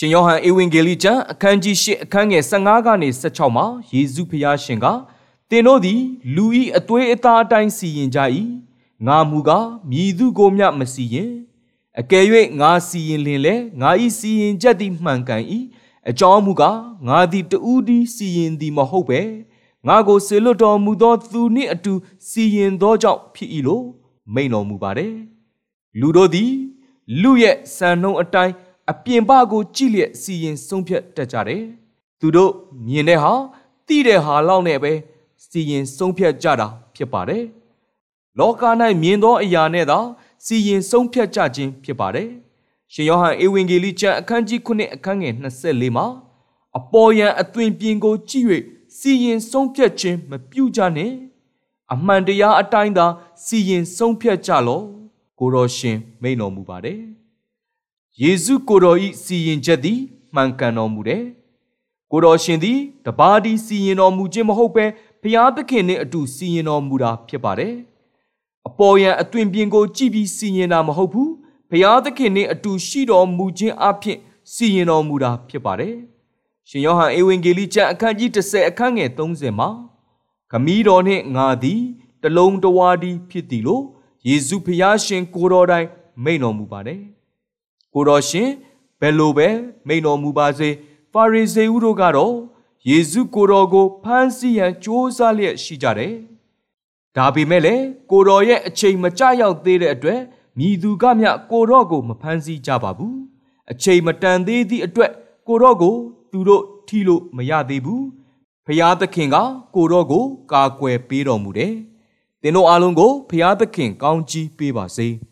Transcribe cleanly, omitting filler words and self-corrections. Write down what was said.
ရှင်ယောဟန်ဧဝံဂေလိကျမ်းအခန်းကြီး၈အခန်းငယ်15ကနေ16မှာယေရှုဖျားရှင်ကသင်တို့သည်လူ၏အသွေးအသားအတိုင်းစီရင်ကြ၏ငါမူကားမြည်သူကိုမျှမစီရင်အကယ်၍ငါစီရင်လင်လေငါ၏စီရင်ချက်သည်မှန်ကန်၏အကြောင်းမူကားငါသည်တူးသည်စီရင်သည်မဟုတ်ပဲငါကိုဆေလွတ်တော်မူသောသူနှင့်အတူစီရင်သောကြောင့်ဖြစ်၏လို့မိန့်တော်မူပါတယ်လူတို့သည်လူရဲ့စံနှုန်းအတိုင်းအပြင်ဘကိုကြည့်လျက်စီရင်ဆုံးဖြတ်တတ်ကြတယ်သူတို့မြင်တဲ့ဟာသိတဲ့ဟာလောက်နဲ့ပဲစီရင်ဆုံးဖြတ်ကြတာဖြစ်ပါတယ်လောက၌မြင်သောအရာနဲ့သာစီရင်ဆုံးဖြတ်ကြခြင်းဖြစ်ပါတယ်ရှင်ယောဟန်ဧဝံဂေလိကျမ်းအခန်းကြီး9အခန်းငယ်24မှာအပေါ်ယံအသွင်ပြင်ကိုကြည့်၍စီရင်ဆုံးဖြတ်ခြင်းမပြုကြနှင့်အမှန်တရားအတိုင်းသာစီရင်ဆုံးဖြတ်ကြလော့ကိုတော်ရှင်မိန့်တော်မူပါတယ်ယေရှုကိုတော်၏စီရင်ချက်သည်မှန်ကန်တော်မူတယ်ကိုတော်ရှင်သည်တပါးသည်စီရင်တော်မူခြင်းမဟုတ်ပဲဘုရားသခင်နှင့်အတူစီရင်တော်မူတာဖြစ်ပါတယ်အပေါ်ယံအသွင်ပြင်ကိုကြည့်ပြီးစီရင်တာမဟုတ်ဘူးဘုရားသခင်နှင့်အတူရှိတော်မူခြင်းအပြင်စီရင်တော်မူတာဖြစ်ပါတယ်ရှင်ယောဟန်ဧဝံဂေလိကျမ်းအခန်းကြီး10အခန်းငယ်30မှာခမည်းတော်နှင့်ငါသည်တလုံးတဝါသည်ဖြစ်သည်လို့ယေရှုဖျားရှင်ကိုတော်တိုင်မိန့်တော်မူပါတယ်ကိုတော်ရှင်ဘယ်လိုပဲမိန့်တော်မူပါစေဖာရိဇေဦးတို့ကတော့ယေရှုကိုတော်ကိုဖမ်းဆီးရန်ကြိုးစားလျက်ရှိကြတယ်ဒါပေမဲ့လည်းကိုတော်ရဲ့အချိန်မကျရောက်သေးတဲ့အတွက်မြည်သူကမျှကိုတော်ကိုမဖမ်းဆီးကြပါဘူးအချိန်မတန်သေးသည့်အတွက်ကိုတော်ကိုသူတို့ထီလို့မရသေးဘူးဖျားသခင်ကကိုတော်ကိုကာကွယ်ပေးတော်မူတယ်သင်တို့အားလုံးကိုဖျားသခင်ကောင်းချီးပေးပါစေ